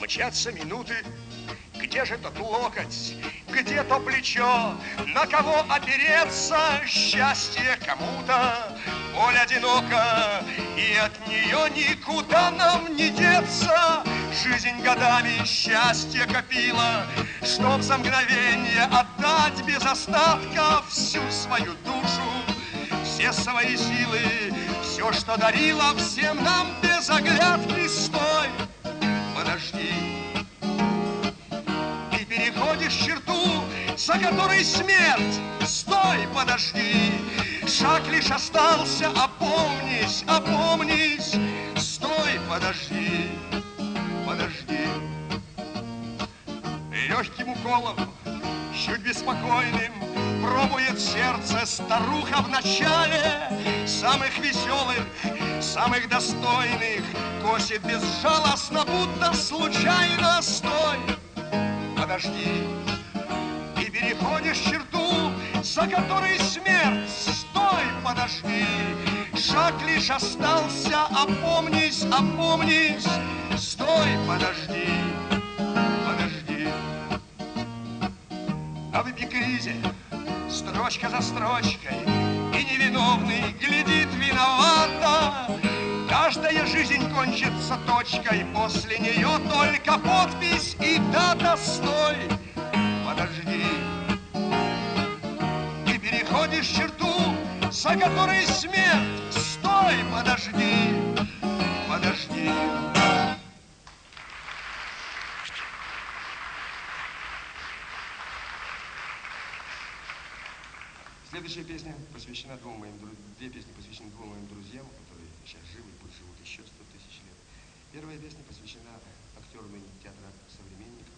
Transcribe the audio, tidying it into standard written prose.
Мчатся минуты, где же тот локоть, где то плечо, на кого опереться, счастье кому-то, боль одинока, и от нее никуда нам не деться. Жизнь годами счастье копила, чтоб за мгновенье отдать без остатка всю свою душу, все свои силы, все, что дарила всем нам без оглядки. Стой, подожди, ты переходишь черту, за которой смерть. Стой, подожди, шаг лишь остался, опомнись, опомнись. Стой, подожди, подожди. Легким уколом, чуть беспокойным, пробует сердце старуха в начале. Самых веселых, самых достойных косит безжалостно, будто случайно. Стой, подожди, ты переходишь черту, за которой смерть. Стой, подожди, шаг лишь остался, опомнись, опомнись. Стой, подожди, подожди. А в эпикризе, строчка за строчкой, и невиновный глядит виновато. Каждая жизнь кончится точкой, после нее только подпись и дата. Стой, подожди, ты переходишь черту, за которой смерть. Стой, подожди, подожди. Следующая песня посвящена две песни посвящены двум моим друзьям, которые сейчас живы и будут живут еще 100 000 лет. Первая песня посвящена актеру театра «Современник»